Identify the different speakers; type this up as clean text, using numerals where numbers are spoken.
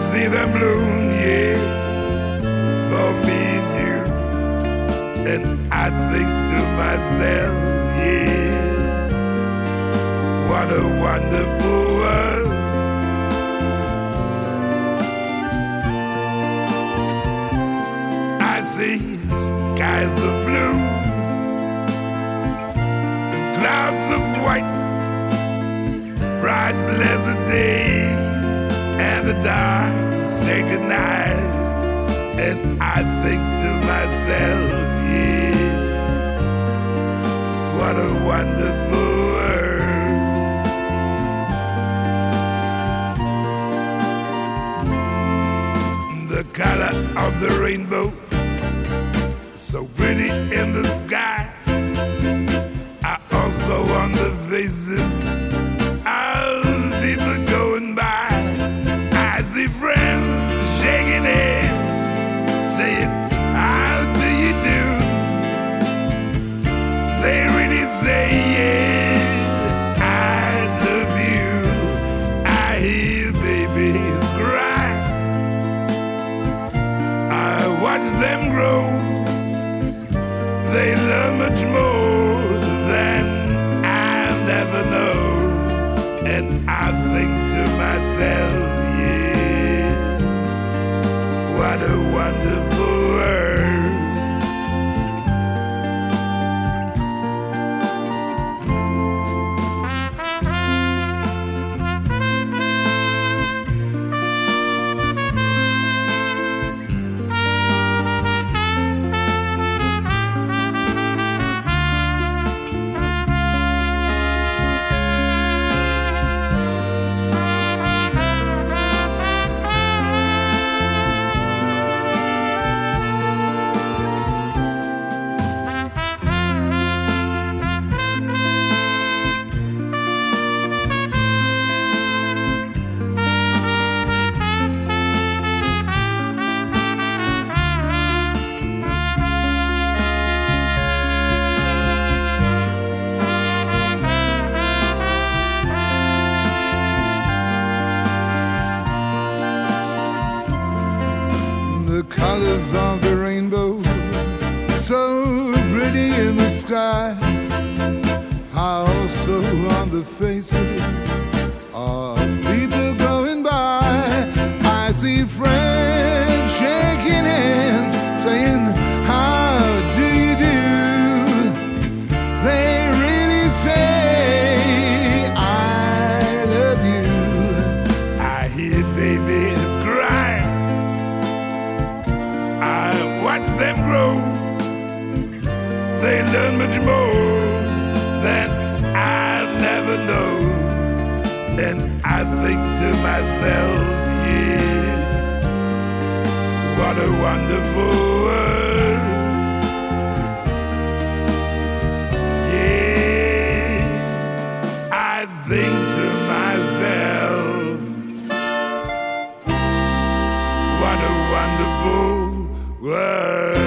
Speaker 1: see them bloom, yeah, for me and you. And I think to myself, yeah, what a wonderful world. I see skies of blue, clouds of white, bright pleasant day, and the dark sacred night. And I think to myself, yeah, what a wonderful world. The color of the rainbow, so pretty in the sky, are also on the faces of people going by. I see friends shaking hands, saying, how do you do? They really say, yeah, I love you. I hear babies cry, I watch them grow. They learn much more than I'll ever know. And I think to myself, yeah, what a wonderful world.
Speaker 2: The colors of the rainbow, so pretty in the sky, are also on the faces of people going by. I see friends shaking hands, saying, how do you do? They really say, I love you.
Speaker 1: I hear babies cry, I watch them grow. They learn much more than I'll never know. And I think to myself, yeah, what a wonderful world. Yeah, I think to myself, what a wonderful world.